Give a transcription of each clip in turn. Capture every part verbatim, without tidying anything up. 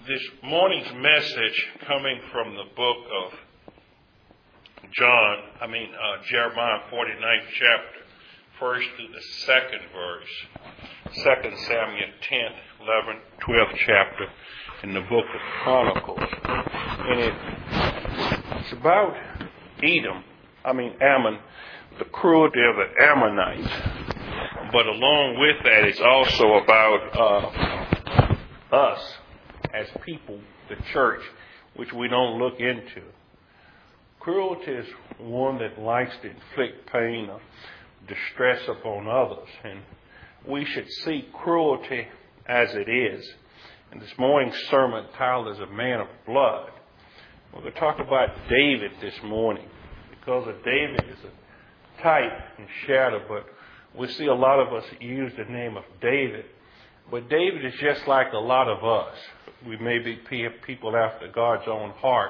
this morning's message coming from the book of John, I mean uh, Jeremiah forty-ninth chapter, first to the second verse, Second Samuel tenth, eleventh, twelfth chapter in the book of Chronicles. And it, it's about Edom, I mean Ammon, the cruelty of the Ammonites. But along with that, it's also about uh, us as people, the church, which we don't look into. Cruelty is one that likes to inflict pain or distress upon others. And we should see cruelty as it is. And this morning's sermon title is A Man of Blood. We're going to talk about David this morning, because of David is a type and shadow, but we see a lot of us use the name of David. But David is just like a lot of us. We may be people after God's own heart.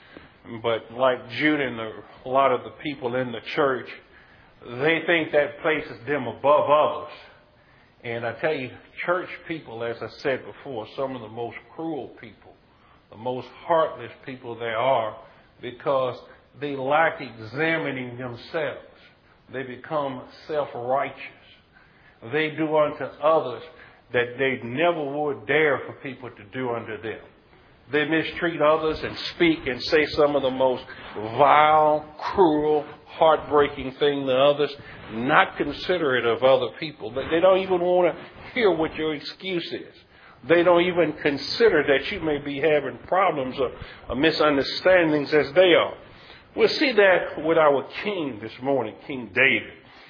But like Judah and a lot of the people in the church, they think that places them above others. And I tell you, church people, as I said before, some of the most cruel people, the most heartless people there are, because they lack examining themselves. They become self-righteous. They do unto others that they never would dare for people to do unto them. They mistreat others and speak and say some of the most vile, cruel, heartbreaking thing to others, not considerate of other people. They don't even want to hear what your excuse is. They don't even consider that you may be having problems or, or misunderstandings as they are. We'll see that with our king this morning, King David.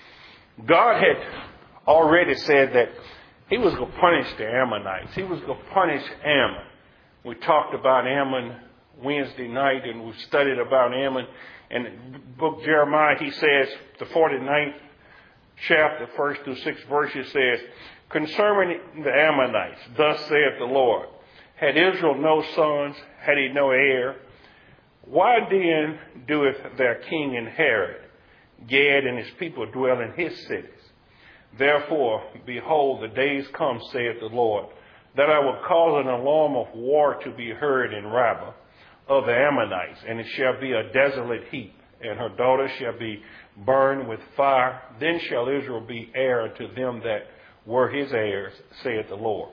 God had already said that he was going to punish the Ammonites. He was going to punish Ammon. We talked about Ammon Wednesday night, and we studied about Ammon. In the book of Jeremiah, he says, the forty-ninth chapter, first through sixth verses says, concerning the Ammonites, thus saith the Lord, had Israel no sons, had he no heir? Why then doeth their king inherit? Gad and his people dwell in his cities. Therefore, behold, the days come, saith the Lord, that I will cause an alarm of war to be heard in Rabbah of the Ammonites, and it shall be a desolate heap, and her daughters shall be burned with fire. Then shall Israel be heir unto them that were his heirs, saith the Lord.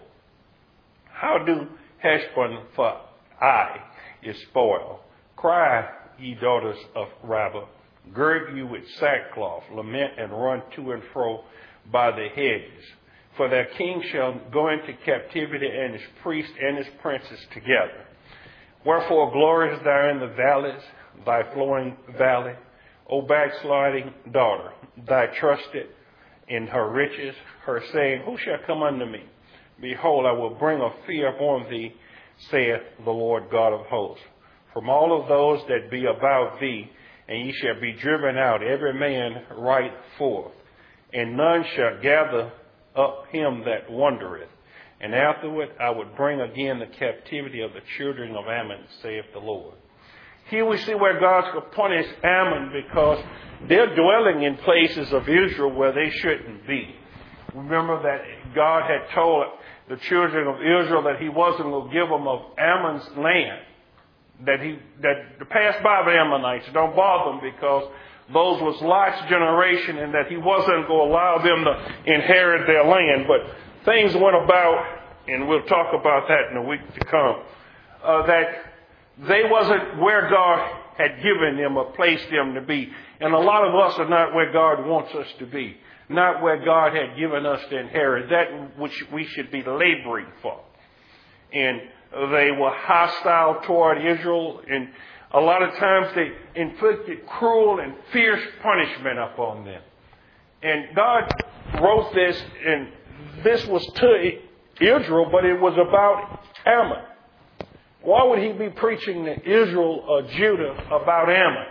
How do Heshbon for I is spoiled? Cry, ye daughters of Rabbah, gird you with sackcloth, lament and run to and fro by the hedges. For their king shall go into captivity, and his priests and his princes together. Wherefore gloriest thou in the valleys, thy flowing valley, O backsliding daughter, thy trusted in her riches, her saying, who shall come unto me? Behold, I will bring a fear upon thee, saith the Lord God of hosts, from all of those that be about thee, and ye shall be driven out, every man right forth, and none shall gather up him that wandereth. And afterward I would bring again the captivity of the children of Ammon, saith the Lord. Here we see where God's going to punish Ammon because they're dwelling in places of Israel where they shouldn't be. Remember that God had told the children of Israel that he wasn't going to give them of Ammon's land, that he that to pass by the Ammonites, don't bother them because those was Lot's generation, and that he wasn't going to allow them to inherit their land. But things went about, and we'll talk about that in a week to come, uh, that they wasn't where God had given them or placed them to be. And a lot of us are not where God wants us to be, not where God had given us to inherit, that which we should be laboring for. And they were hostile toward Israel, and a lot of times they inflicted cruel and fierce punishment upon them. And God wrote this, and this was to Israel, but it was about Ammon. Why would he be preaching to Israel or Judah about Ammon?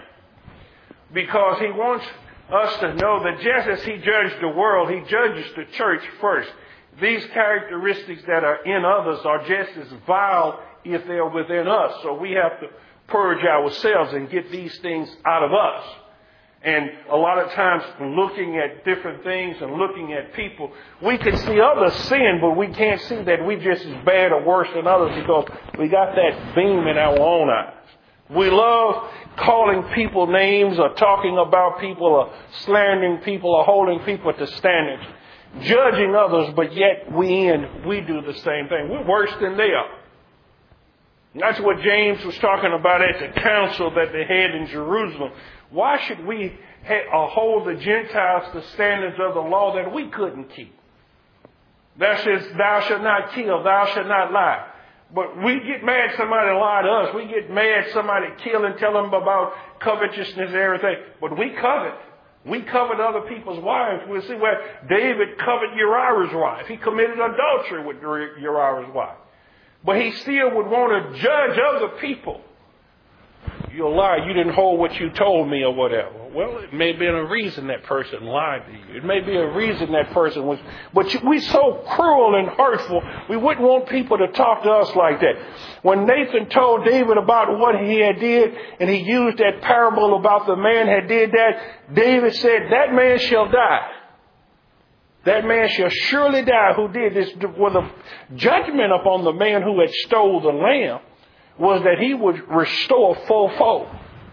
Because he wants us to know that just as he judged the world, he judges the church first. These characteristics that are in others are just as vile if they're within us. So we have to purge ourselves and get these things out of us. And a lot of times looking at different things and looking at people, we can see others sin, but we can't see that we're just as bad or worse than others because We got that beam in our own eyes. We love calling people names or talking about people or slandering people or holding people to standards, judging others, but yet we in, we do the same thing. We're worse than they are. That's what James was talking about at the council that they had in Jerusalem. Why should we ha- hold the Gentiles to standards of the law that we couldn't keep? Thou shalt, thou shalt not kill, thou shalt not lie. But we get mad somebody lie to us. We get mad somebody kill and tell them about covetousness and everything. But we covet. We covet other people's wives. We'll see where David coveted Uriah's wife. He committed adultery with Uriah's wife. But he still would want to judge other people. You're a liar. You didn't hold what you told me or whatever. Well, it may be a reason that person lied to you. It may be a reason that person was... But we're so cruel and hurtful, we wouldn't want people to talk to us like that. When Nathan told David about what he had did, and he used that parable about the man had did that, David said, that man shall die. That man shall surely die who did this. Well, the judgment upon the man who had stole the lamb was that he would restore fourfold.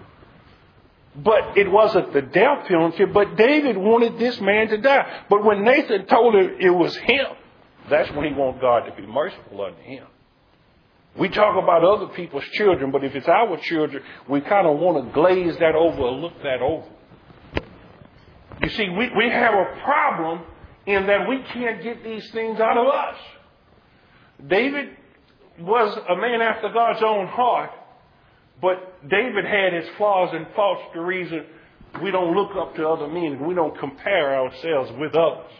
But it wasn't the death penalty, but David wanted this man to die. But when Nathan told him it was him, that's when he wanted God to be merciful unto him. We talk about other people's children, but if it's our children, we kind of want to glaze that over or look that over. You see, we, we have a problem in that we can't get these things out of us. David was a man after God's own heart, but David had his flaws and faults, the reason we don't look up to other men. We don't compare ourselves with others.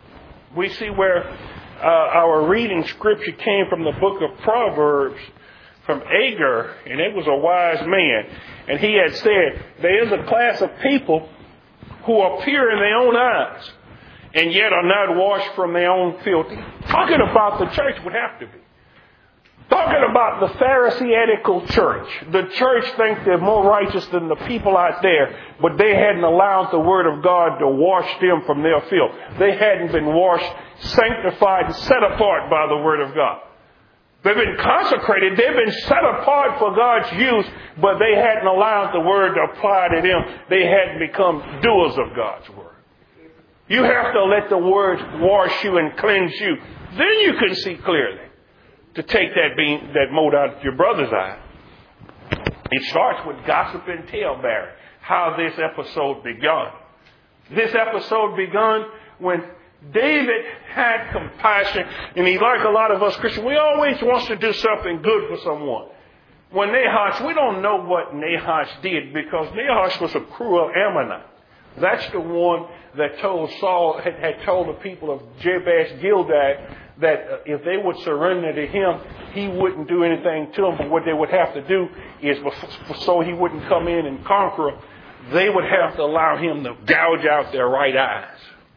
We see where uh, our reading scripture came from the book of Proverbs, from Agur, and it was a wise man. And he had said, there is a class of people who are pure in their own eyes, and yet are not washed from their own filthy. Talking about the church would have to be. Talking about the Pharisaical church. The church thinks they're more righteous than the people out there, but they hadn't allowed the Word of God to wash them from their filth. They hadn't been washed, sanctified, and set apart by the Word of God. They've been consecrated. They've been set apart for God's use, but they hadn't allowed the Word to apply to them. They hadn't become doers of God's Word. You have to let the Word wash you and cleanse you. Then you can see clearly to take that beam, that mote out of your brother's eye. It starts with gossip and talebearing. How this episode begun. This episode begun when David had compassion, and he, like a lot of us Christians, we always want to do something good for someone. When Nahash, we don't know what Nahash did, because Nahash was a cruel Ammonite. That's the one that told Saul, had, had told the people of Jabesh Gilead that uh, if they would surrender to him, he wouldn't do anything to them. But what they would have to do is, so he wouldn't come in and conquer them, they would have to allow him to gouge out their right eyes.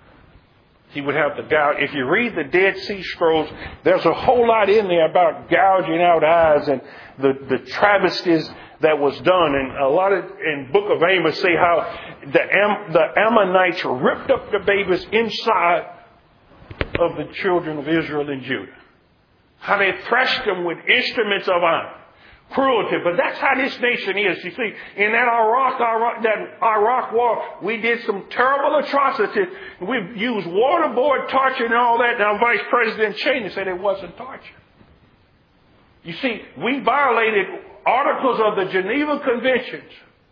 He would have to gouge. If you read the Dead Sea Scrolls, there's a whole lot in there about gouging out eyes and the, the travesties that was done. And a lot of, in Book of Amos, say how the, Am, the Ammonites ripped up the babies inside of the children of Israel and Judah. How they threshed them with instruments of iron. Cruelty. But that's how this nation is. You see, in that Iraq, Iraq, that Iraq war, we did some terrible atrocities. We've used waterboard torture and all that. Now Vice President Cheney said it wasn't torture. You see, we violated articles of the Geneva Conventions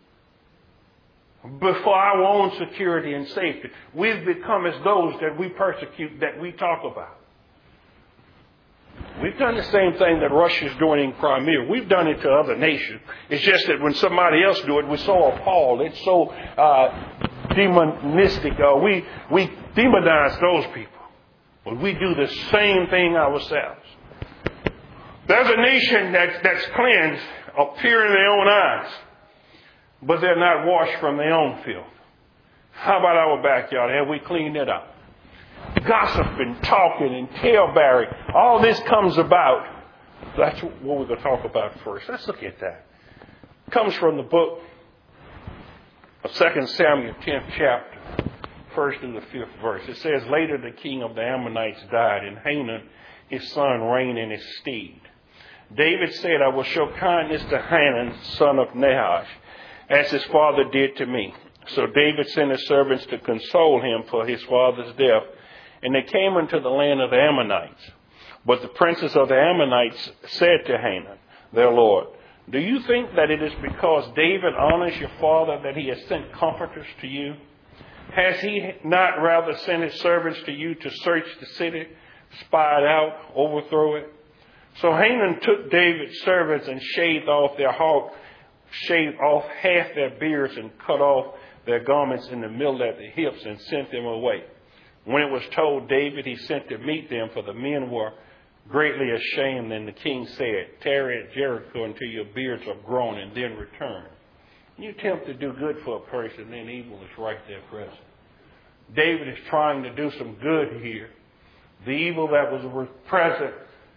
before our own security and safety. We've become as those that we persecute, that we talk about. We've done the same thing that Russia's doing in Crimea. We've done it to other nations. It's just that when somebody else do it, we're so appalled. It's so uh, demonistic. Uh, we, we demonize those people. But we do the same thing ourselves. There's a nation that's, that's cleansed, appear in their own eyes, but they're not washed from their own filth. How about our backyard? Have we cleaned it up? Gossip and talking and talebearing. All this comes about. That's what we're going to talk about first. Let's look at that. It comes from the book of Second Samuel, tenth chapter, first and the fifth verse. It says, later the king of the Ammonites died, and Hanun, his son, reigned in his stead. David said, I will show kindness to Hanun, son of Nahash, as his father did to me. So David sent his servants to console him for his father's death, and they came into the land of the Ammonites. But the princes of the Ammonites said to Hanun, their lord, do you think that it is because David honors your father that he has sent comforters to you? Has he not rather sent his servants to you to search the city, spy it out, overthrow it? So Hanun took David's servants and shaved off their hawk, shaved off half their beards and cut off their garments in the middle at the hips and sent them away. When it was told David, he sent to meet them, for the men were greatly ashamed. And the king said, tarry at Jericho until your beards are grown and then return. You attempt to do good for a person, then evil is right there present. David is trying to do some good here. The evil that was present,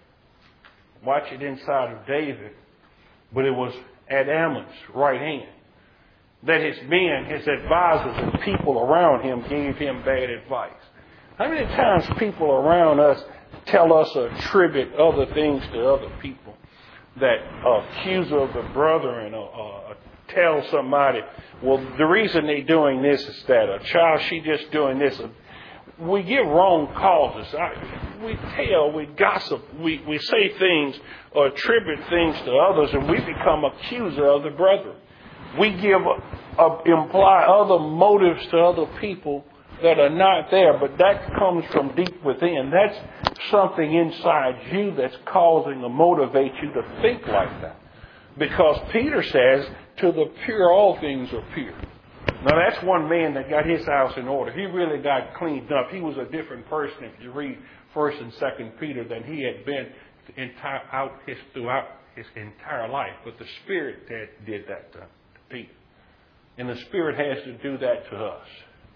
watch it inside of David, but it was at Ammon's right hand. That his men, his advisors, and people around him gave him bad advice. How many times people around us tell us or attribute other things to other people? That uh, accuser of the brethren or uh, tell somebody, well, the reason they're doing this is that a child, she just doing this. We give wrong causes. I, we tell, we gossip, we, we say things or attribute things to others, and we become accuser of the brethren. We give, uh, imply other motives to other people that are not there, but that comes from deep within. That's something inside you that's causing or motivate you to think like that. Because Peter says, to the pure all things are pure. Now that's one man that got his house in order. He really got cleaned up. He was a different person if you read First and Second Peter than he had been entire, out his, throughout his entire life. But the Spirit that did that to Peter. And the Spirit has to do that to us.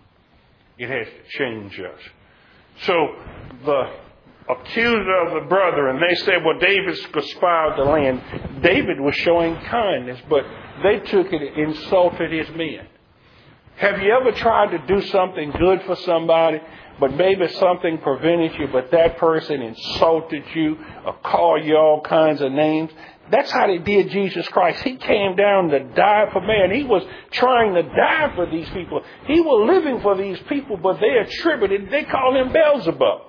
It has to change us. So the accuser of the brother, and they said, well, David's conspired the land. David was showing kindness, but they took it and insulted his men. Have you ever tried to do something good for somebody, but maybe something prevented you, but that person insulted you or called you all kinds of names? That's how they did Jesus Christ. He came down to die for man. He was trying to die for these people. He was living for these people, but they attributed, they called him Beelzebub.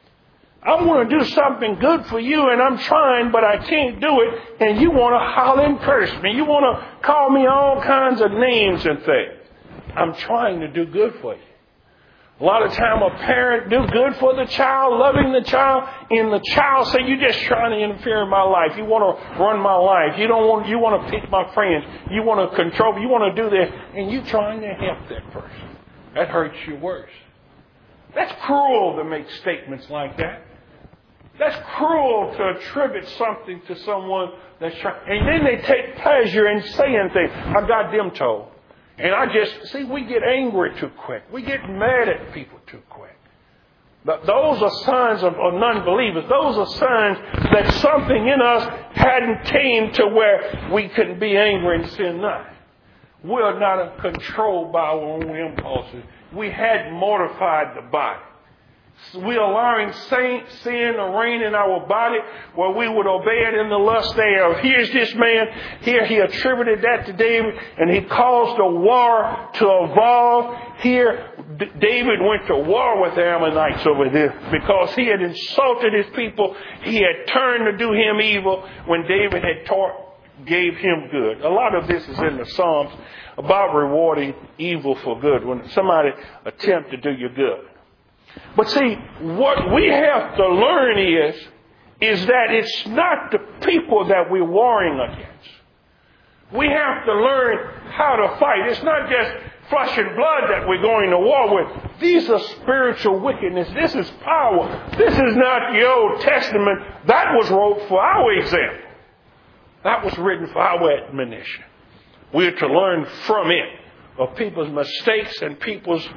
I want to do something good for you, and I'm trying, but I can't do it, and you want to holler and curse me. You want to call me all kinds of names and things. I'm trying to do good for you. A lot of time a parent do good for the child, loving the child, and the child say, you're just trying to interfere in my life. You want to run my life. You don't want, you want to pick my friends. You want to control, you want to do this, and you're trying to help that person. That hurts you worse. That's cruel to make statements like that. That's cruel to attribute something to someone that's trying. And then they take pleasure in saying things. I got them told. And I just, see, we get angry too quick. We get mad at people too quick. But those are signs of, of non-believers. Those are signs that something in us hadn't came to where we can be angry and sin not. We're not controlled by our own impulses. We hadn't mortified the body. We're allowing sin to reign in our body where we would obey it in the lust thereof. Here's this man. Here he attributed that to David, and he caused a war to evolve. Here D- David went to war with the Ammonites over there because he had insulted his people. He had turned to do him evil when David had taught, gave him good. A lot of this is in the Psalms about rewarding evil for good when somebody attempts to do you good. But see, what we have to learn is, is that it's not the people that we're warring against. We have to learn how to fight. It's not just flesh and blood that we're going to war with. These are spiritual wickedness. This is power. This is not the Old Testament. That was wrote for our example. That was written for our admonition. We're to learn from it of people's mistakes and people's,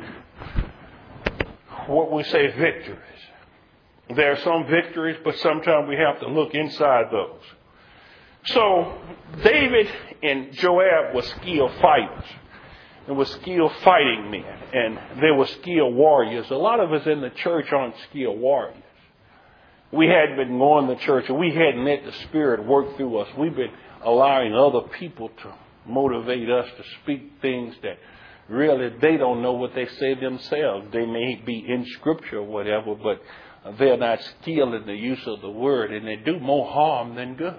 what we say, victories. There are some victories, but sometimes we have to look inside those. So David and Joab were skilled fighters. They were skilled fighting men, and they were skilled warriors. A lot of us in the church aren't skilled warriors. we hadn't been going to church, and we hadn't let the Spirit work through us. We've been allowing other people to motivate us to speak things that really they don't know what they say themselves. They may be in Scripture or whatever, but they're not skilled in the use of the Word, and they do more harm than good.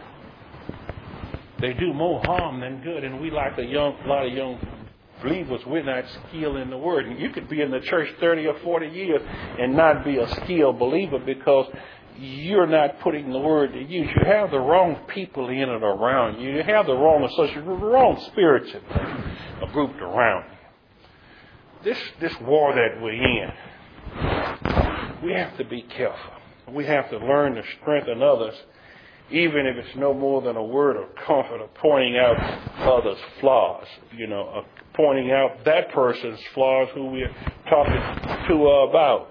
They do more harm than good, and we, like a young, a lot of young believers, we're not skilled in the Word. And you could be in the church thirty or forty years and not be a skilled believer because you're not putting the Word to use. You have the wrong people in and around you. You have the wrong associates, the wrong spirits grouped around you. This, this war that we're in, we have to be careful. We have to learn to strengthen others, even if it's no more than a word of comfort or pointing out others' flaws, you know, uh, pointing out that person's flaws who we're talking to uh, about.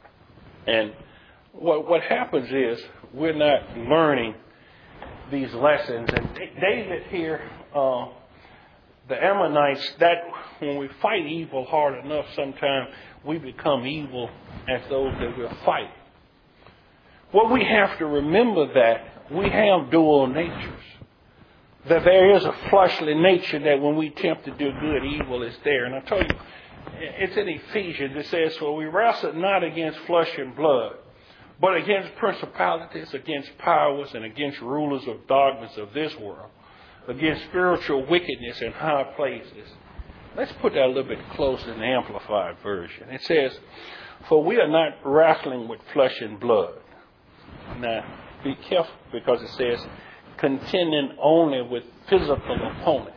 And what what happens is we're not learning these lessons. And David here, uh, the Ammonites, that when we fight evil hard enough, sometimes we become evil as those that we're fighting. Well, we have to remember that we have dual natures. That there is a fleshly nature that when we attempt to do good, evil is there. And I told you, it's in Ephesians. It says, for we wrestle not against flesh and blood, but against principalities, against powers, and against rulers of darkness of this world, against spiritual wickedness in high places. Let's put that a little bit closer in the Amplified Version. It says, for we are not wrestling with flesh and blood. Now, be careful, because it says, contending only with physical opponents.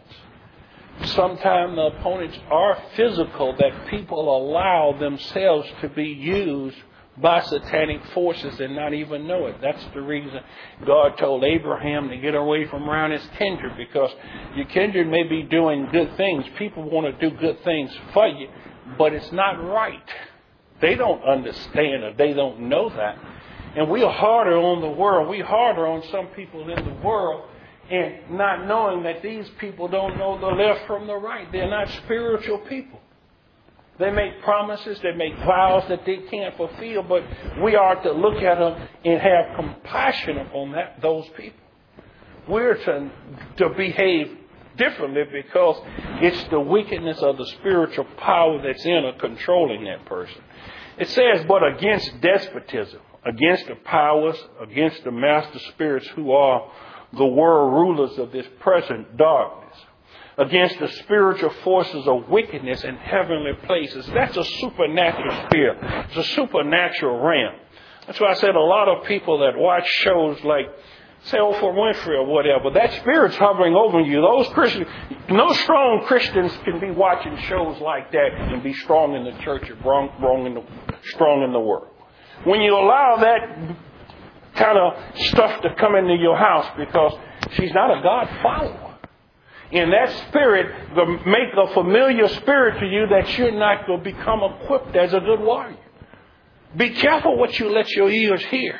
Sometimes the opponents are physical, that people allow themselves to be used by satanic forces and not even know it. That's the reason God told Abraham to get away from around his kindred, because your kindred may be doing good things. People want to do good things for you, but it's not right. They don't understand, or they don't know that. And we are harder on the world. We're harder on some people in the world, and not knowing that these people don't know the left from the right. They're not spiritual people. They make promises, they make vows that they can't fulfill, but we are to look at them and have compassion upon that, those people. We're to, to behave differently because it's the wickedness of the spiritual power that's in or controlling that person. It says, but against despotism, against the powers, against the master spirits who are the world rulers of this present darkness, against the spiritual forces of wickedness in heavenly places. That's a supernatural sphere. It's a supernatural realm. That's why I said a lot of people that watch shows like, say, Oprah Winfrey or whatever, that spirit's hovering over you. Those Christians, no strong Christians can be watching shows like that and be strong in the church or strong in the, strong in the world. When you allow that kind of stuff to come into your house, because she's not a God follower. And that spirit will make a familiar spirit to you that you're not going to become equipped as a good warrior. Be careful what you let your ears hear.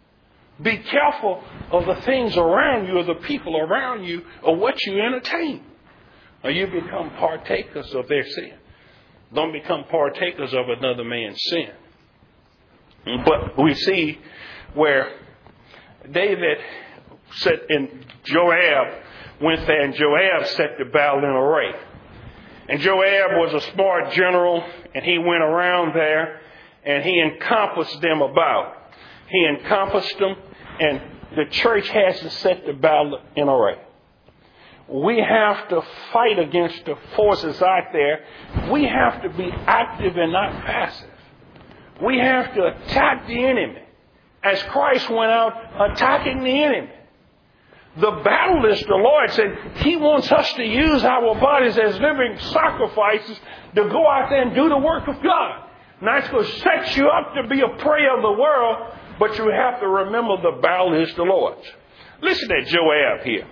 Be careful of the things around you or the people around you or what you entertain. Or you become partakers of their sin. Don't become partakers of another man's sin. But we see where David said, and Joab went there, and Joab set the battle in array. And Joab was a smart general, and he went around there, and he encompassed them about. He encompassed them, and the church has to set the battle in array. We have to fight against the forces out there. We have to be active and not passive. We have to attack the enemy as Christ went out attacking the enemy. The battle is the Lord said He wants us to use our bodies as living sacrifices to go out there and do the work of God. Now it's going to set you up to be a prey of the world, but you have to remember the battle is the Lord's. Listen to Joab here.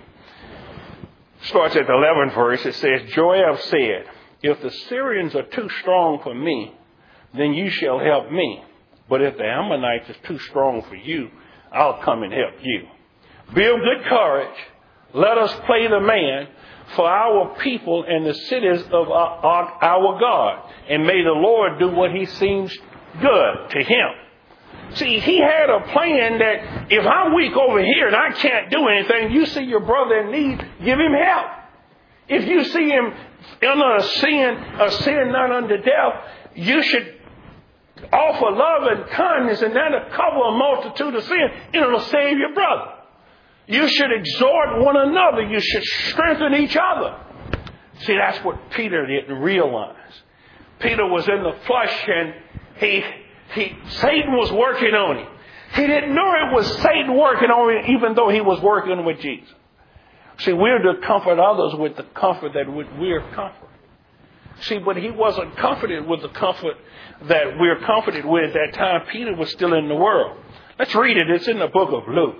Starts at the eleventh verse. It says, Joab said, if the Syrians are too strong for me, then you shall help me. But if the Ammonites is too strong for you, I'll come and help you. Be of good courage. Let us play the man for our people and the cities of our, our God. And may the Lord do what He seems good to Him. See, he had a plan that if I'm weak over here and I can't do anything, you see your brother in need, give him help. If you see him under a sin, a sin not unto death, you should offer love and kindness, and that'll cover a multitude of sin, and it'll save your brother. You should exhort one another. You should strengthen each other. See, that's what Peter didn't realize. Peter was in the flesh, and he, he, Satan was working on him. He didn't know it was Satan working on him, even though he was working with Jesus. See, we're to comfort others with the comfort that we're comforted. See, but he wasn't comforted with the comfort that we're comforted with at that time. Peter was still in the world. Let's read it. It's in the book of Luke.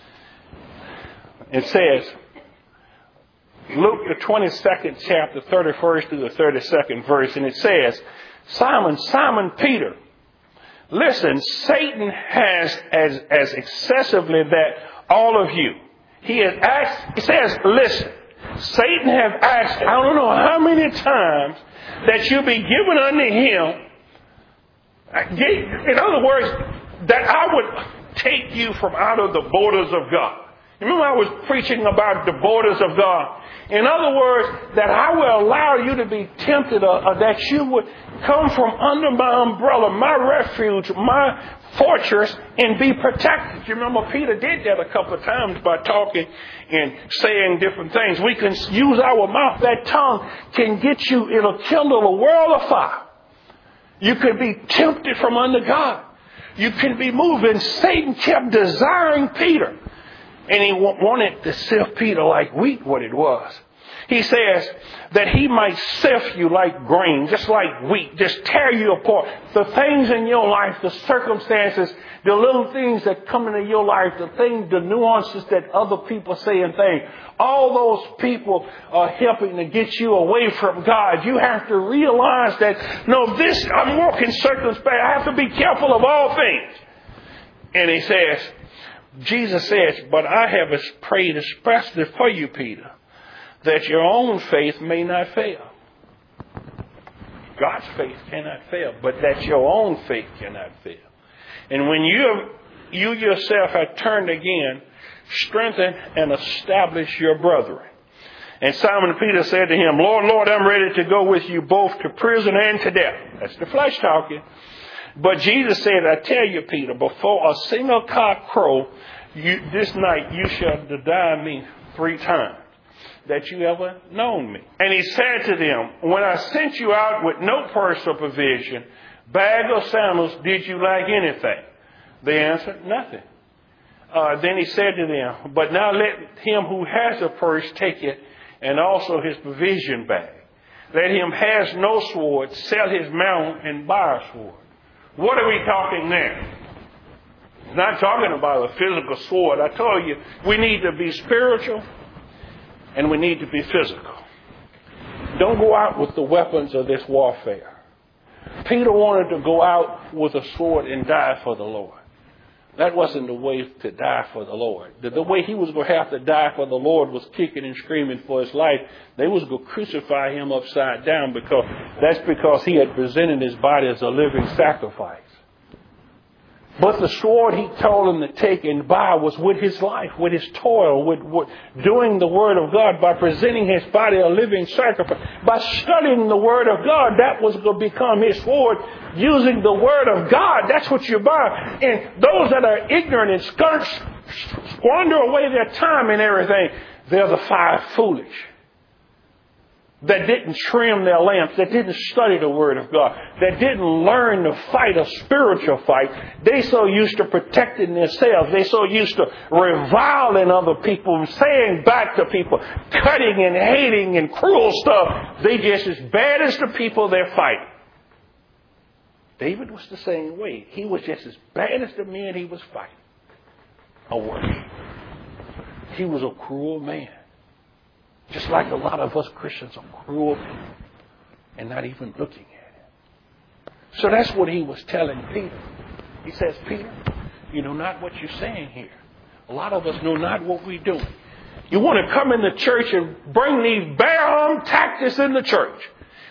It says, Luke, the twenty-second chapter, thirty-first through the thirty-second verse, and it says, Simon, Simon Peter, listen, Satan has as, as excessively that all of you. He has asked, he says, listen, Satan have asked, I don't know how many times that you be given unto him. In other words, that I would take you from out of the borders of God. Remember I was preaching about the borders of God. In other words, that I will allow you to be tempted, or, or that you would come from under my umbrella, my refuge, my fortress, and be protected. You remember Peter did that a couple of times by talking and saying different things. We can use our mouth. That tongue can get you, it'll kindle a world of fire. You can be tempted from under God. You can be moved. And Satan kept desiring Peter. And he wanted to sift Peter like wheat, what it was. He says that he might sift you like grain, just like wheat, just tear you apart. The things in your life, the circumstances, the little things that come into your life, the things, the nuances that other people say and think, all those people are helping to get you away from God. You have to realize that, no, this, I'm walking circumspect. I have to be careful of all things. And he says, Jesus says, but I have prayed especially for you, Peter, that your own faith may not fail. God's faith cannot fail, but that your own faith cannot fail. And when you, you yourself have turned again, strengthen and establish your brethren. And Simon Peter said to him, Lord, Lord, I'm ready to go with you both to prison and to death. That's the flesh talking. But Jesus said, I tell you, Peter, before a single cock crow, you, this night you shall deny me three times that you ever known me. And he said to them, when I sent you out with no purse or provision, bag or sandals, did you lack anything? They answered, nothing. Uh, then he said to them, but now let him who has a purse take it, and also his provision bag. Let him has no sword, sell his mount and buy a sword. What are we talking now? It's not talking about a physical sword. I told you, we need to be spiritual and we need to be physical. Don't go out with the weapons of this warfare. Peter wanted to go out with a sword and die for the Lord. That wasn't the way to die for the Lord. The, the way he was going to have to die for the Lord was kicking and screaming for his life. They was going to crucify him upside down because that's because he had presented his body as a living sacrifice. But the sword he told him to take and buy was with his life, with his toil, with, with doing the Word of God, by presenting his body a living sacrifice, by studying the Word of God. That was going to become his sword, using the Word of God. That's what you buy. And those that are ignorant and squander away their time and everything, they're the five foolish that didn't trim their lamps, that didn't study the Word of God, that didn't learn to fight a spiritual fight. They so used to protecting themselves. They so used to reviling other people and saying back to people, cutting and hating and cruel stuff. They just as bad as the people they're fighting. David was the same way. He was just as bad as the men he was fighting. Or worse. He was a cruel man. Just like a lot of us Christians are cruel people and not even looking at it. So that's what he was telling Peter. He says, Peter, you know not what you're saying here. A lot of us know not what we're doing. You want to come in the church and bring these bare-arm tactics in the church.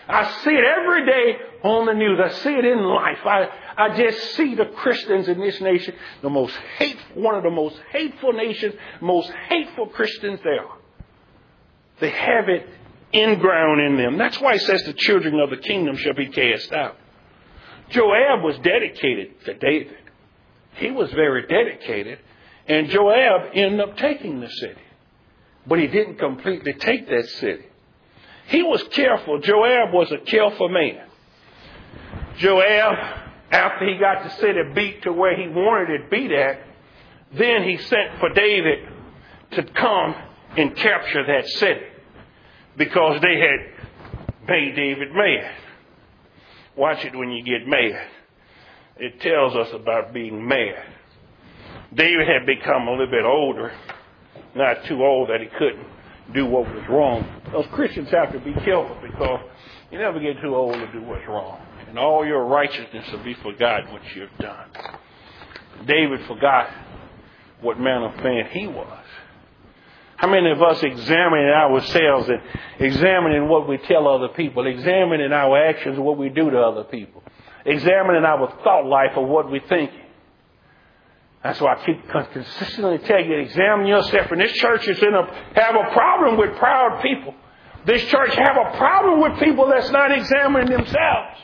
I see it every day on the news. I see it in life. I, I just see the Christians in this nation, the most hateful, one of the most hateful nations, most hateful Christians there are. They have it inground in them. That's why it says the children of the kingdom shall be cast out. Joab was dedicated to David. He was very dedicated. And Joab ended up taking the city. But he didn't completely take that city. He was careful. Joab was a careful man. Joab, after he got the city beat to where he wanted it beat at, then he sent for David to come and capture that city. Because they had made David mad. Watch it when you get mad. It tells us about being mad. David had become a little bit older. Not too old that he couldn't do what was wrong. Those Christians have to be careful because you never get too old to do what's wrong. And all your righteousness will be forgotten what you've done. David forgot what manner of man he was. How many of us examining ourselves and examining what we tell other people, examining our actions and what we do to other people, examining our thought life of what we think? That's why I keep consistently telling you to examine yourself. And this church is in a have a problem with proud people. This church have a problem with people that's not examining themselves.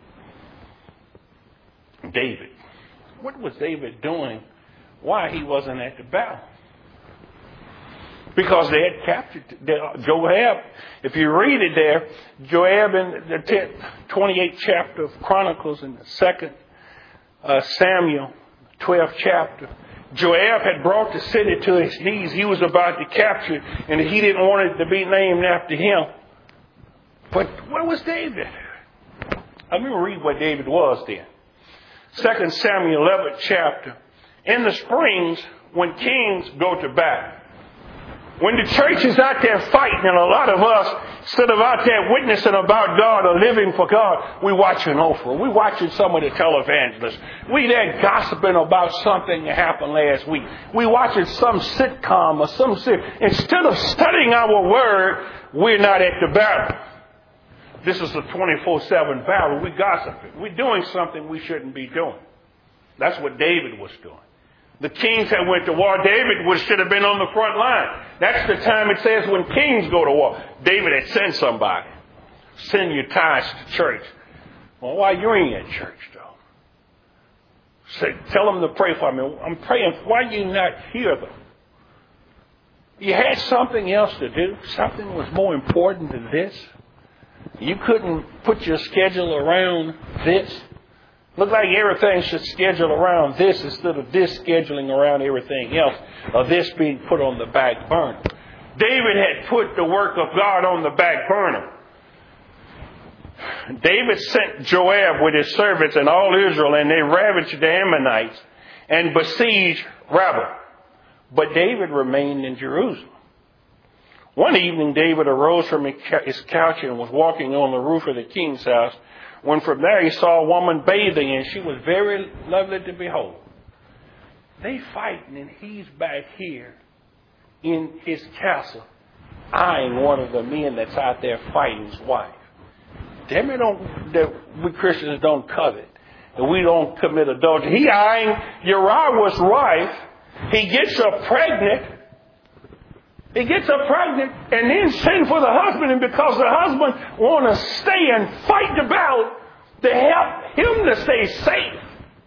David. What was David doing? Why he wasn't at the battle? Because they had captured Joab. If you read it there, Joab in the tenth, twenty-eighth chapter of Chronicles and the second uh, Samuel, twelfth chapter, Joab had brought the city to his knees. He was about to capture it, and he didn't want it to be named after him. But where was David? Let me read what David was then. Second Samuel, eleventh chapter. In the springs, when kings go to battle, when the church is out there fighting, and a lot of us, instead of out there witnessing about God or living for God, we watching Oprah. We watching some of the televangelists. We there gossiping about something that happened last week. We watching some sitcom or some sit. Instead of studying our word, we're not at the battle. This is a twenty-four seven battle. We gossiping. We're doing something we shouldn't be doing. That's what David was doing. The kings that went to war, David would, should have been on the front line. That's the time it says when kings go to war. David had sent somebody. Send your tithes to church. Well, why you ain't at church, though? Say, tell them to pray for me. I'm praying. Why you not here, though? You had something else to do. Something was more important than this. You couldn't put your schedule around this. Look like everything should schedule around this instead of this scheduling around everything else, or this being put on the back burner. David had put the work of God on the back burner. David sent Joab with his servants and all Israel, and they ravaged the Ammonites and besieged Rabbah. But David remained in Jerusalem. One evening, David arose from his couch and was walking on the roof of the king's house, when from there he saw a woman bathing, and she was very lovely to behold. They fighting, and he's back here in his castle, eyeing one of the men that's out there fighting his wife. Damn it, don't, that we Christians don't covet, and we don't commit adultery. He eyeing Uriah's wife. He gets her pregnant. He gets her pregnant and then send for the husband, and because the husband want to stay and fight the battle to help him to stay safe,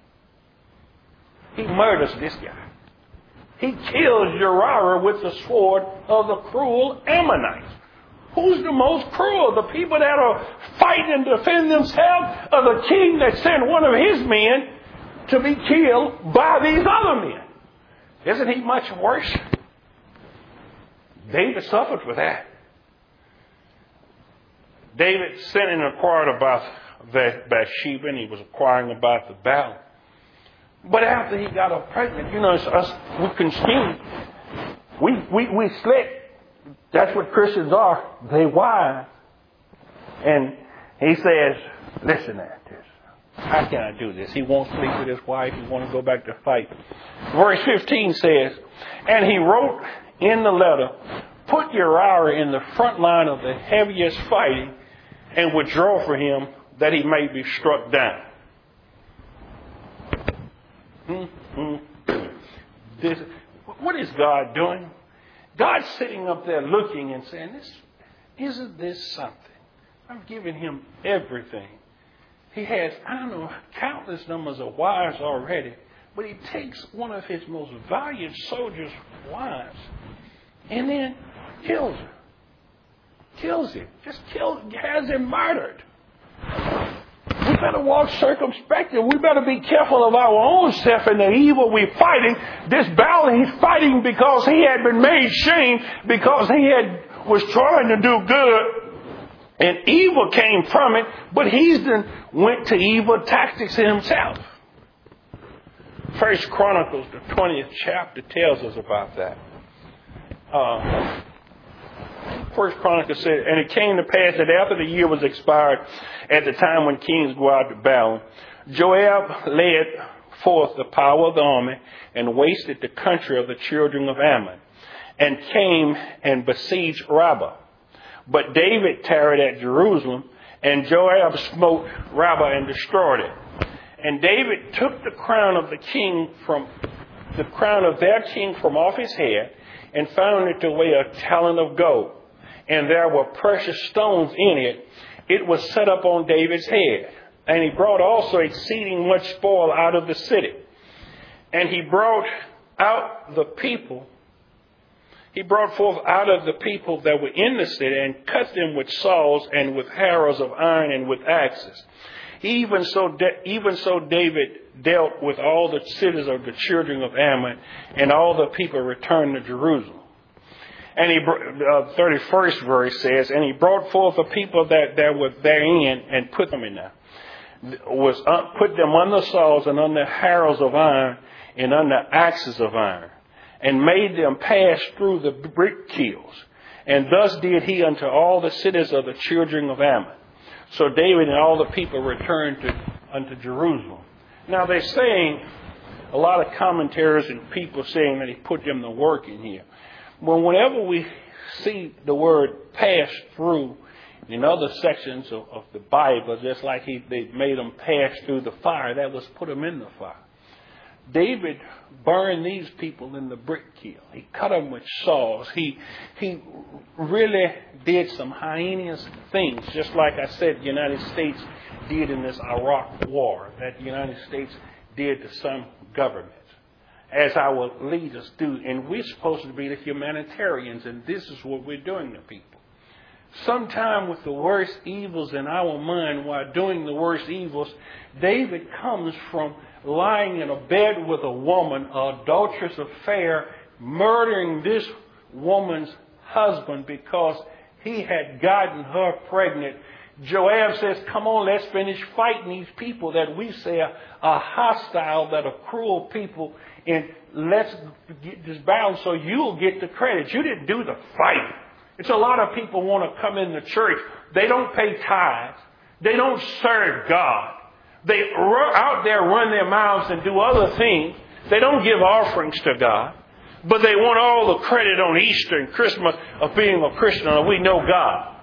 he murders this guy. He kills Uriah with the sword of the cruel Ammonites. Who's the most cruel? The people that are fighting and defend themselves, or the king that sent one of his men to be killed by these other men? Isn't he much worse? David suffered for that. David sent and inquired about Bathsheba, and he was inquiring about the battle. But after he got her pregnant, you know, it's us, we can scheme. We, we, we slick. That's what Christians are. They wise. And he says, listen at this. How can I do this? He won't sleep with his wife. He wants to go back to fight. Verse fifteen says, and he wrote in the letter, put Uriah in the front line of the heaviest fighting, and withdraw from him that he may be struck down. Mm-hmm. This, what is God doing? God's sitting up there looking and saying, "This isn't this something? I've given him everything. He has, I don't know, countless numbers of wives already, but he takes one of his most valiant soldiers' wives and then kills her. Kills him. Just kills, has him murdered. We better walk circumspectly. We better be careful of our own self and the evil we're fighting. This battle he's fighting because he had been made shame, because he had was trying to do good, and evil came from it, but he's then went to evil tactics himself. First Chronicles, the twentieth chapter, tells us about that. Uh, First Chronicles said, "And it came to pass that after the year was expired, at the time when kings go out to battle, Joab led forth the power of the army and wasted the country of the children of Ammon, and came and besieged Rabbah. But David tarried at Jerusalem, and Joab smote Rabbah and destroyed it. And David took the crown of the king from the crown of their king from off his head, and found it to weigh a talent of gold. And there were precious stones in it. It was set up on David's head. And he brought also exceeding much spoil out of the city. And he brought out the people. He brought forth out of the people that were in the city, and cut them with saws and with harrows of iron and with axes. Even so, even so David dealt with all the cities of the children of Ammon, and all the people returned to Jerusalem." And he, uh, thirty-first verse says, "And he brought forth the people that, that were therein, and put them in there, was uh, put them under saws and under harrows of iron and under axes of iron, and made them pass through the brick kilns. And thus did he unto all the cities of the children of Ammon. So David and all the people returned to, unto Jerusalem." Now they're saying, a lot of commentators and people saying that he put them to work in here. Well, whenever we see the word pass through in other sections of, of the Bible, just like he, they made them pass through the fire, that was put them in the fire. David burned these people in the brick kiln. He cut them with saws. He he really did some heinous things, just like I said the United States did in this Iraq war, that the United States did to some governments, as our leaders do. And we're supposed to be the humanitarians, and this is what we're doing to people. Sometime with the worst evils in our mind while doing the worst evils, David comes from lying in a bed with a woman, an adulterous affair, murdering this woman's husband because he had gotten her pregnant. Joab says, "Come on, let's finish fighting these people that we say are, are hostile, that are cruel people, and let's get this battle so you'll get the credit. You didn't do the fighting." It's a lot of people want to come in the church. They don't pay tithes. They don't serve God. They run out there, run their mouths and do other things. They don't give offerings to God. But they want all the credit on Easter and Christmas of being a Christian, or we know God.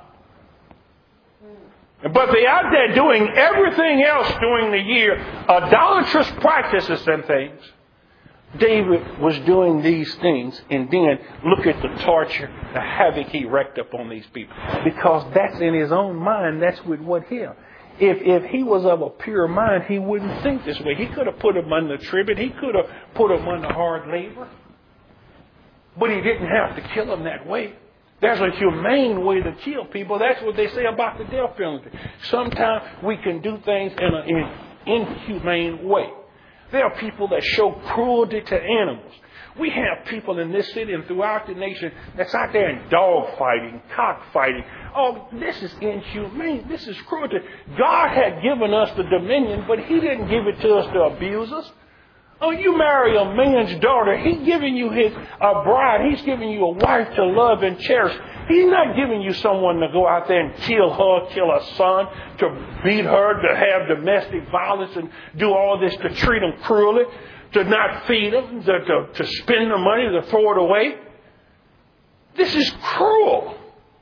But they're out there doing everything else during the year, idolatrous practices and things. David was doing these things, and then look at the torture, the havoc he wreaked upon these people. Because that's in his own mind. That's with what him. If if he was of a pure mind, he wouldn't think this way. He could have put them under tribute. He could have put them under hard labor. But he didn't have to kill them that way. There's a humane way to kill people. That's what they say about the death penalty. Sometimes we can do things in an in, inhumane way. There are people that show cruelty to animals. We have people in this city and throughout the nation that's out there in dog fighting, cockfighting. Oh, this is inhumane. This is cruelty. God had given us the dominion, but he didn't give it to us to abuse us. Oh, you marry a man's daughter. He's giving you his a bride. He's giving you a wife to love and cherish. He's not giving you someone to go out there and kill her, kill her son, to beat her, to have domestic violence and do all this, to treat them cruelly, to not feed them, to, to, to spend the money, to throw it away. This is cruel. It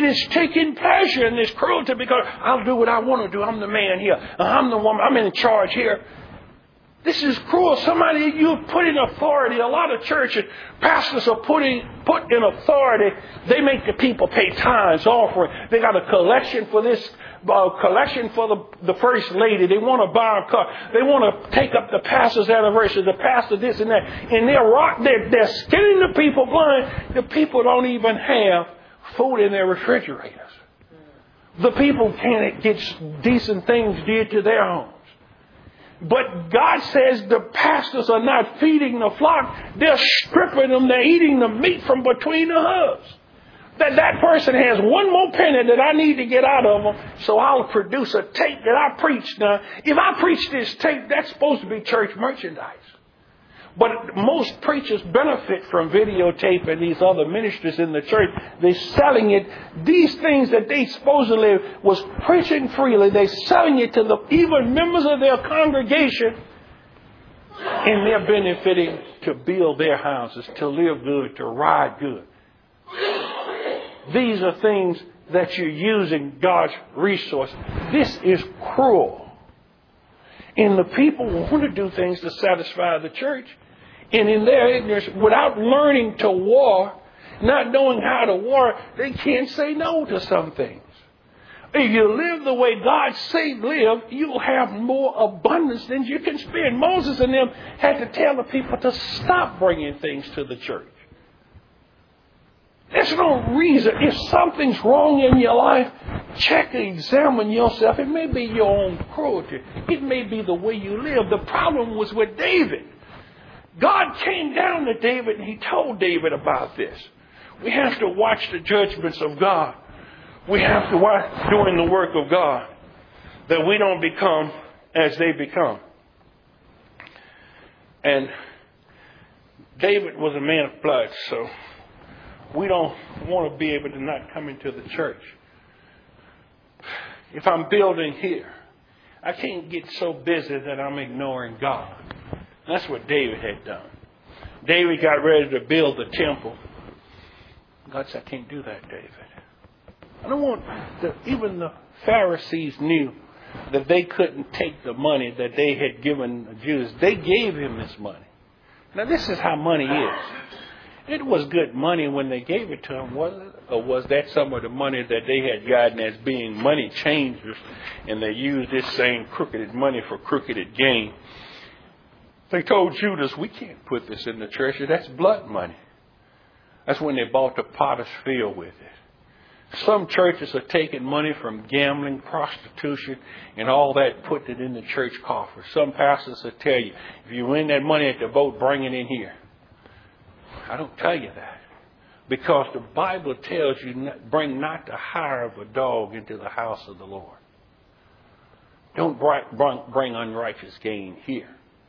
and is taking pleasure in this cruelty because I'll do what I want to do. I'm the man here. I'm the woman. I'm in charge here. This is cruel. Somebody, you put in authority. A lot of churches, pastors are putting put in authority. They make the people pay tithes, offering. They got a collection for this, uh, collection for the, the first lady. They want to buy a car. They want to take up the pastor's anniversary, the pastor this and that. And they're rock. They're, they're skinning the people blind. The people don't even have food in their refrigerators. The people can't get decent things dear to their homes. But God says the pastors are not feeding the flock. They're stripping them. They're eating the meat from between the hooves. That that person has one more penny that I need to get out of them, so I'll produce a tape that I preach. Now, if I preach this tape, that's supposed to be church merchandise. But most preachers benefit from videotaping these other ministers in the church. They're selling it. These things that they supposedly was preaching freely, they're selling it to the even members of their congregation. And they're benefiting to build their houses, to live good, to ride good. These are things that you're using God's resource. This is cruel. And the people want to do things to satisfy the church. And in their ignorance, without learning to war, not knowing how to war, they can't say no to some things. If you live the way God said live, you'll have more abundance than you can spend. Moses and them had to tell the people to stop bringing things to the church. There's no reason. If something's wrong in your life, check and examine yourself. It may be your own cruelty. It may be the way you live. The problem was with David. God came down to David and he told David about this. We have to watch the judgments of God. We have to watch doing the work of God, that we don't become as they become. And David was a man of blood, so we don't want to be able to not come into the church. If I'm building here, I can't get so busy that I'm ignoring God. That's what David had done. David got ready to build the temple. God said, I can't do that, David. I don't want, the, even the Pharisees knew that they couldn't take the money that they had given the Jews. They gave him this money. Now, this is how money is. It was good money when they gave it to him, was it? Or was that some of the money that they had gotten as being money changers, and they used this same crooked money for crooked gain? They told Judas, we can't put this in the treasury. That's blood money. That's when they bought the potter's field with it. Some churches are taking money from gambling, prostitution, and all that, putting it in the church coffers. Some pastors will tell you, if you win that money at the boat, bring it in here. I don't tell you that. Because the Bible tells you, bring not the hire of a dog into the house of the Lord. Don't bring unrighteous gain here.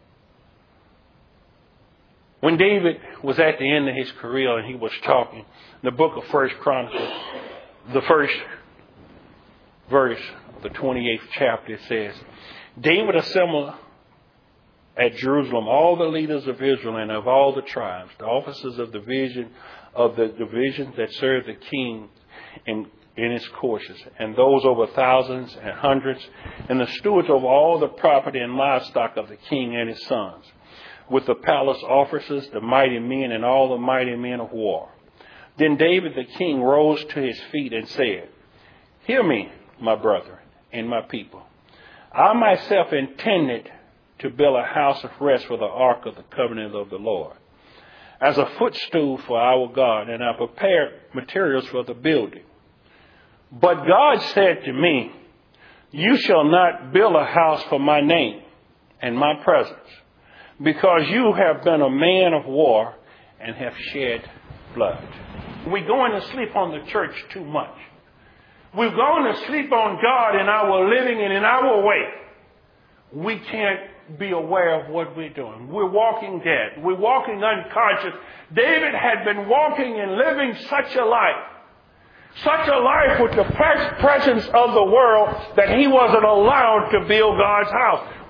When David was at the end of his career and he was talking, the book of First Chronicles, the first verse of the twenty-eighth chapter, it says, David assembled at Jerusalem all the leaders of Israel and of all the tribes, the officers of division of the divisions that served the king in, in his courses, and those over thousands and hundreds, and the stewards over all the property and livestock of the king and his sons, with the palace officers, the mighty men, and all the mighty men of war. Then David the king rose to his feet and said, Hear me, my brethren and my people. I myself intended to build a house of rest for the ark of the covenant of the Lord, as a footstool for our God, and I prepared materials for the building. But God said to me, You shall not build a house for my name and my presence, because you have been a man of war and have shed blood. We're going to sleep on the church too much. We're going to sleep on God in our living and in our way. We can't be aware of what we're doing. We're walking dead. We're walking unconscious. David had been walking and living such a life, such a life with the presence of the world, that he wasn't allowed to build God's house.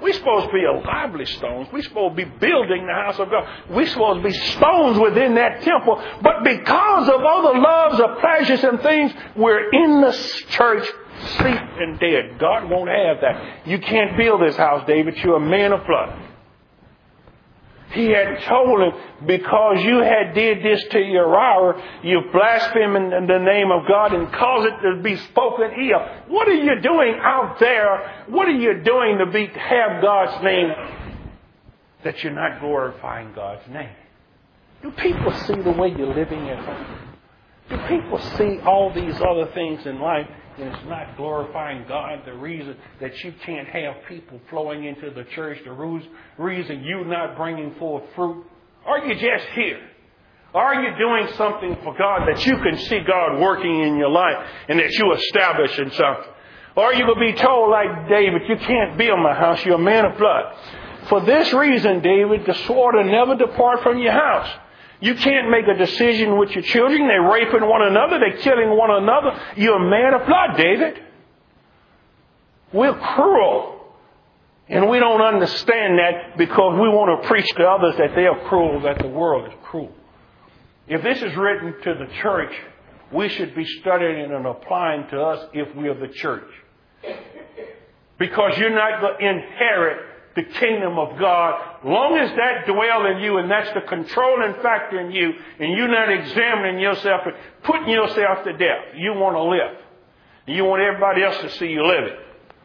We're supposed to be a lively stones. We're supposed to be building the house of God. We're supposed to be stones within that temple. But because of other loves of pleasures and things, we're in the church sleep and dead. God won't have that. You can't build this house, David. You're a man of blood. He had told him, because you had did this to Uriah, you blasphemed in the name of God and caused it to be spoken ill. What are you doing out there? What are you doing to be have God's name that you're not glorifying God's name? Do people see the way you're living at home? Do people see all these other things in life and it's not glorifying God? The reason that you can't have people flowing into the church, the reason you're not bringing forth fruit? Are you just here? Are you doing something for God that you can see God working in your life and that you're establishing something? Or are you going to be told like David, you can't build my house, you're a man of blood. For this reason, David, the sword will never depart from your house. You can't make a decision with your children. They're raping one another. They're killing one another. You're a man of blood, David. We're cruel. And we don't understand that because we want to preach to others that they are cruel, that the world is cruel. If this is written to the church, we should be studying and applying to us if we are the church. Because you're not going to inherit the kingdom of God, long as that dwells in you and that's the controlling factor in you, and you're not examining yourself and putting yourself to death. You want to live. You want everybody else to see you living.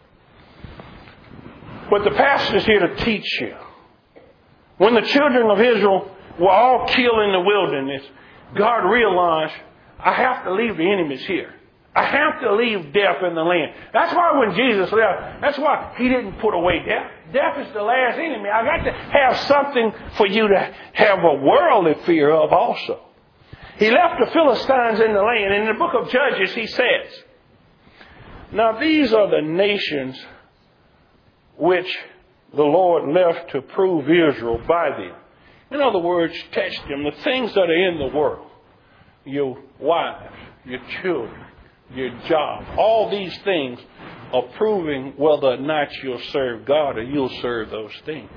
But the pastor's here to teach you. When the children of Israel were all killed in the wilderness, God realized, I have to leave the enemies here. I have to leave death in the land. That's why when Jesus left, that's why he didn't put away death. Death is the last enemy. I got to have something for you to have a worldly fear of also. He left the Philistines in the land. In the book of Judges, he says, now these are the nations which the Lord left to prove Israel by them. In other words, test them. The things that are in the world. Your wives, your children, your job, all these things are proving whether or not you'll serve God or you'll serve those things.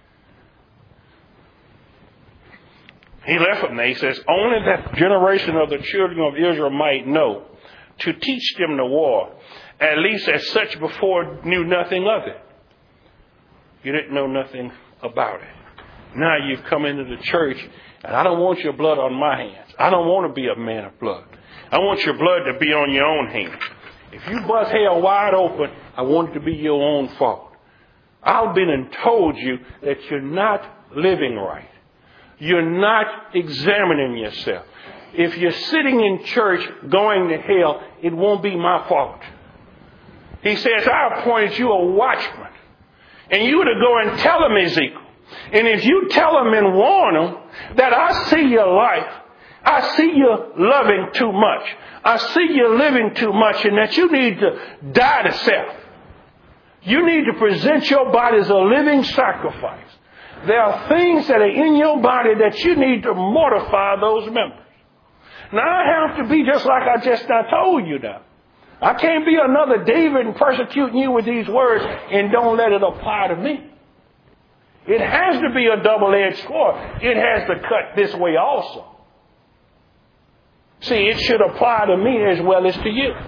He left them there. He says, only that generation of the children of Israel might know, to teach them the war, at least as such before knew nothing of it. You didn't know nothing about it. Now you've come into the church, and I don't want your blood on my hands. I don't want to be a man of blood. I want your blood to be on your own hands. If you bust hell wide open, I want it to be your own fault. I've been and told you that you're not living right. You're not examining yourself. If you're sitting in church going to hell, it won't be my fault. He says, I appointed you a watchman. And you to go and tell him, Ezekiel. And if you tell him and warn him that I see your life, I see you loving too much. I see you living too much, and that you need to die to self. You need to present your body as a living sacrifice. There are things that are in your body that you need to mortify those members. Now, I have to be just like I just now told you now. I can't be another David and persecuting you with these words and don't let it apply to me. It has to be a double-edged sword. It has to cut this way also. See, it should apply to me as well as to you.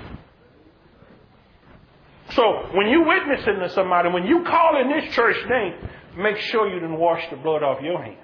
So, when you witnessing to somebody, when you call in this church name, make sure you didn't wash the blood off your hands.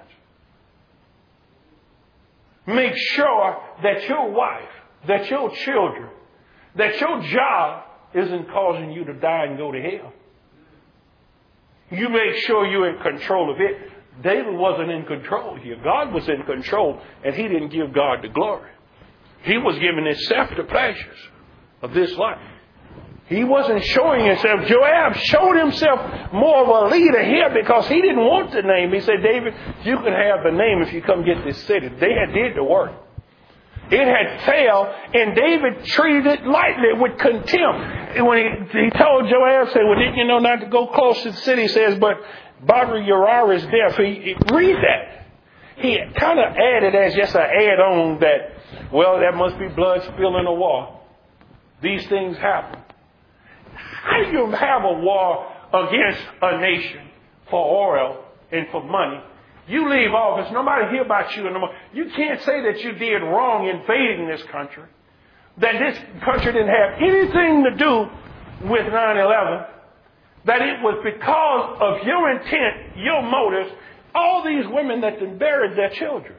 Make sure that your wife, that your children, that your job isn't causing you to die and go to hell. You make sure you're in control of it. David wasn't in control here. God was in control, and he didn't give God the glory. He was giving himself the pleasures of this life. He wasn't showing himself. Joab showed himself more of a leader here because he didn't want the name. He said, David, you can have the name if you come get this city. They had did the work. It had failed, and David treated it lightly with contempt. And when he, he told Joab, said, well, didn't you know not to go close to the city? He says, but Badri Uriah is deaf. He, he read that. He kind of added as just an add-on that, well, there must be blood spilling a war. These things happen. How do you have a war against a nation for oil and for money. You leave office, nobody hear about you anymore. You can't say that you did wrong invading this country, that this country didn't have anything to do with nine eleven, that it was because of your intent, your motives, all these women that buried their children.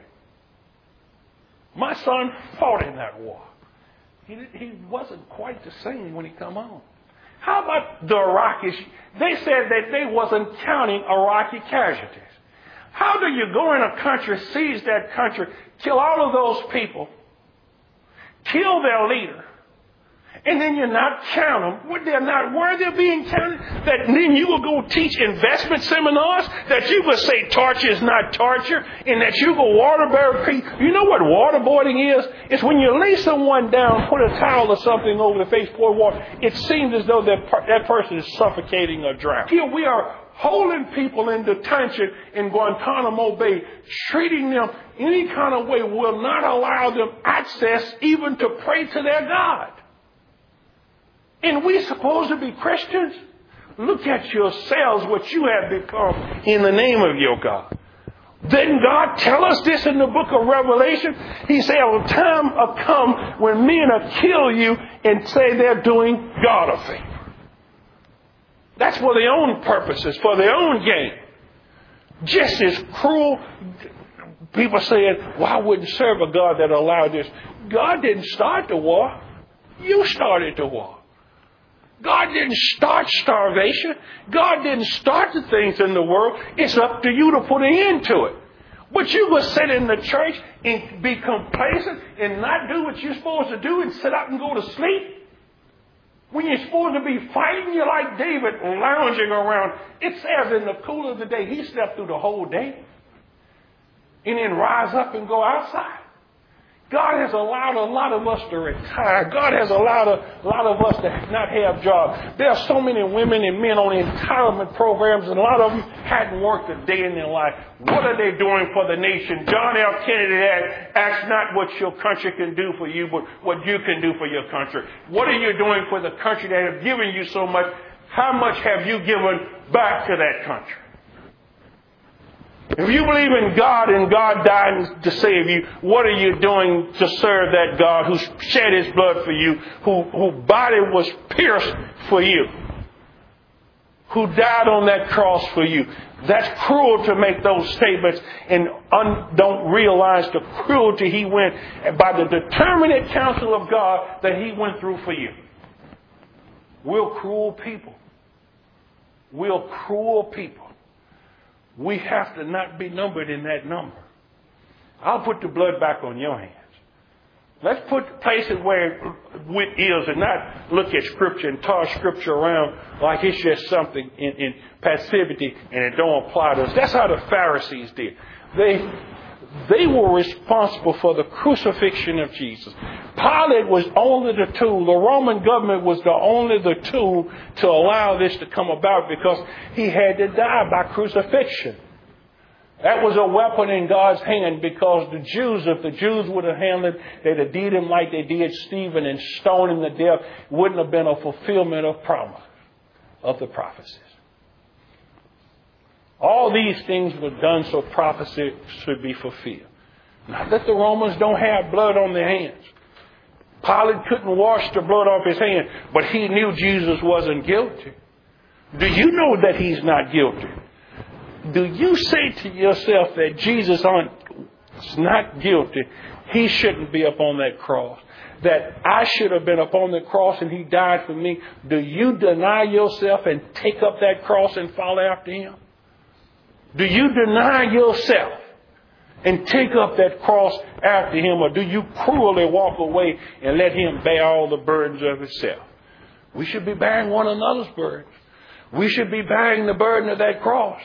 My son fought in that war. He, he wasn't quite the same when he come home. How about the Iraqis? They said that they wasn't counting Iraqi casualties. How do you go in a country, seize that country, kill all of those people, kill their leader, and then you not count them? What, they're not worthy of being counted? That then you will go teach investment seminars? That you will say torture is not torture? And that you go waterboard people? You know what waterboarding is? It's when you lay someone down, put a towel or something over the face, pour water. It seems as though that, per- that person is suffocating or drowning. Here we are holding people in detention in Guantanamo Bay, treating them any kind of way, will not allow them access even to pray to their God. And we supposed to be Christians? Look at yourselves, what you have become in the name of your God. Didn't God tell us this in the book of Revelation? He said, a time will come when men will kill you and say they're doing God a favor. That's for their own purposes, for their own gain. Just as cruel. People saying, well, I wouldn't serve a God that allowed this. God didn't start the war. You started the war. God didn't start starvation. God didn't start the things in the world. It's up to you to put an end to it. But you will sit in the church and be complacent and not do what you're supposed to do and sit up and go to sleep. When you're supposed to be fighting, you're like David lounging around. It says in the cool of the day, he slept through the whole day and then rise up and go outside. God has allowed a lot of us to retire. God has allowed a lot of us to not have jobs. There are so many women and men on entitlement programs, and a lot of them hadn't worked a day in their life. What are they doing for the nation? John F. Kennedy asked not what your country can do for you, but what you can do for your country. What are you doing for the country that has given you so much? How much have you given back to that country? If you believe in God and God died to save you, what are you doing to serve that God who shed his blood for you, who, whose body was pierced for you, who died on that cross for you? That's cruel to make those statements and un, don't realize the cruelty he went by the determinate counsel of God that he went through for you. We're cruel people. We're cruel people. We have to not be numbered in that number. I'll put the blood back on your hands. Let's put places where it is and not look at Scripture and toss Scripture around like it's just something in, in passivity and it don't apply to us. That's how the Pharisees did. They, they were responsible for the crucifixion of Jesus. Pilate was only the tool. The Roman government was the only the tool to allow this to come about because he had to die by crucifixion. That was a weapon in God's hand because the Jews, if the Jews would have handled it, they'd have did him like they did Stephen and stoned him to death. Wouldn't have been a fulfillment of promise of the prophecies. All these things were done so prophecy should be fulfilled. Not that the Romans don't have blood on their hands. Pilate couldn't wash the blood off his hand, but he knew Jesus wasn't guilty. Do you know that he's not guilty? Do you say to yourself that Jesus is not guilty? He shouldn't be up on that cross. That I should have been up on the cross and he died for me. Do you deny yourself and take up that cross and follow after him? Do you deny yourself and take up that cross after him, or do you cruelly walk away and let him bear all the burdens of himself? We should be bearing one another's burdens. We should be bearing the burden of that cross.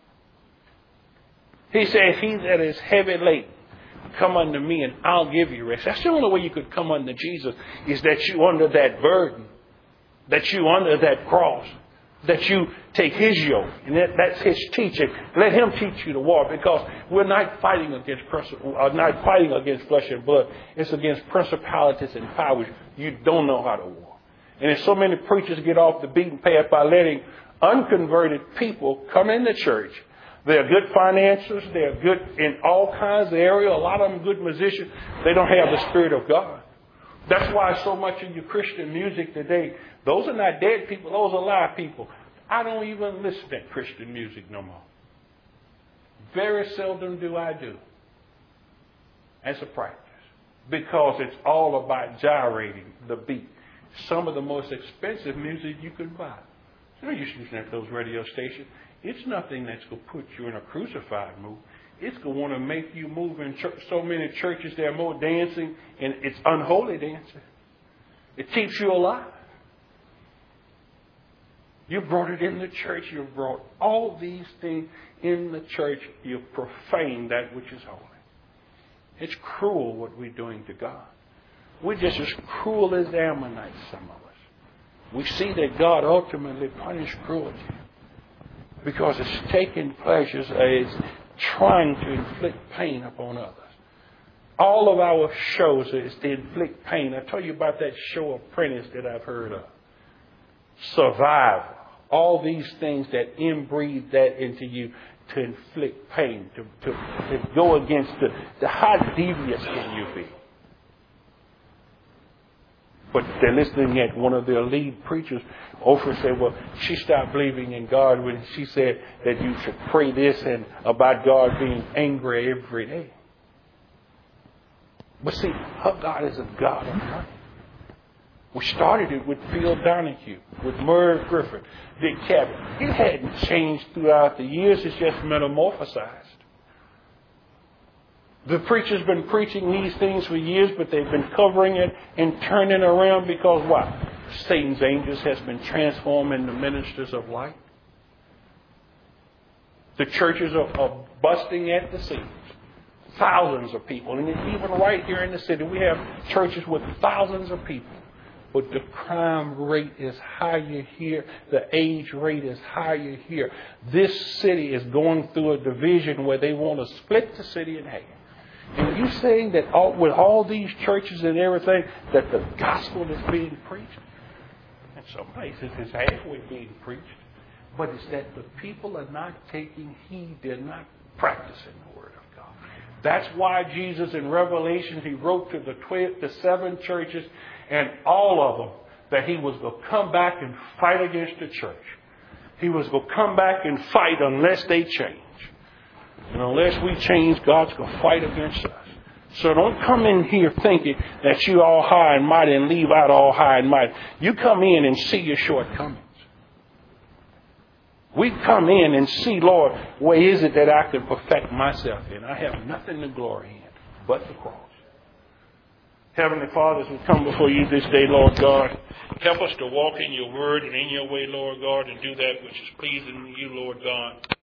He says, he that is heavy laden, come unto me and I'll give you rest. That's the only way you could come unto Jesus, is that you under that burden, that you under that cross, that you take his yoke, and that, that's his teaching. Let him teach you to war, because we're not fighting against uh, not fighting against flesh and blood. It's against principalities and powers. You don't know how to war. And if so many preachers get off the beaten path by letting unconverted people come into church. They're good financiers. They're good in all kinds of areas. A lot of them good musicians. They don't have the Spirit of God. That's why so much of your Christian music today, those are not dead people. Those are live people. I don't even listen to Christian music no more. Very seldom do I do. As a practice. Because it's all about gyrating the beat. Some of the most expensive music you can buy. You know, you should listen to those radio stations. It's nothing that's going to put you in a crucified mood. It's going to want to make you move in church. So many churches, there are more dancing, and it's unholy dancing. It keeps you alive. You brought it in the church. You brought all these things in the church. You profane that which is holy. It's cruel what we're doing to God. We're just as cruel as the Ammonites, some of us. We see that God ultimately punished cruelty because it's taking pleasures as trying to inflict pain upon others. All of our shows is to inflict pain. I told you about that show Apprentice that I've heard of. Survival. All these things that inbreed that into you to inflict pain, to, to, to go against the, the how devious can you be? But they're listening at one of their lead preachers. Oprah said, well, she stopped believing in God when she said that you should pray this and about God being angry every day. But see, her God is a God of money. We started it with Phil Donahue, with Merv Griffin, Dick Cavett. It hadn't changed throughout the years. It's just metamorphosized. The preacher's been preaching these things for years, but they've been covering it and turning around because what? Satan's angels has been transformed into ministers of light. The churches are, are busting at the seams. Thousands of people. And even right here in the city, we have churches with thousands of people. But the crime rate is higher here. The age rate is higher here. This city is going through a division where they want to split the city in half. And you saying that all, with all these churches and everything, that the gospel is being preached? In some places it's halfway being preached. But it's that the people are not taking heed. They're not practicing the Word of God. That's why Jesus in Revelation, he wrote to the, twelve, the seven churches, and all of them, that he was going to come back and fight against the church. He was going to come back and fight unless they change. And unless we change, God's going to fight against us. So don't come in here thinking that you're all high and mighty and leave out all high and mighty. You come in and see your shortcomings. We come in and see, Lord, where is it that I can perfect myself in? I have nothing to glory in but the cross. Heavenly Father, as we come before you this day, Lord God, help us to walk in your word and in your way, Lord God, and do that which is pleasing to you, Lord God.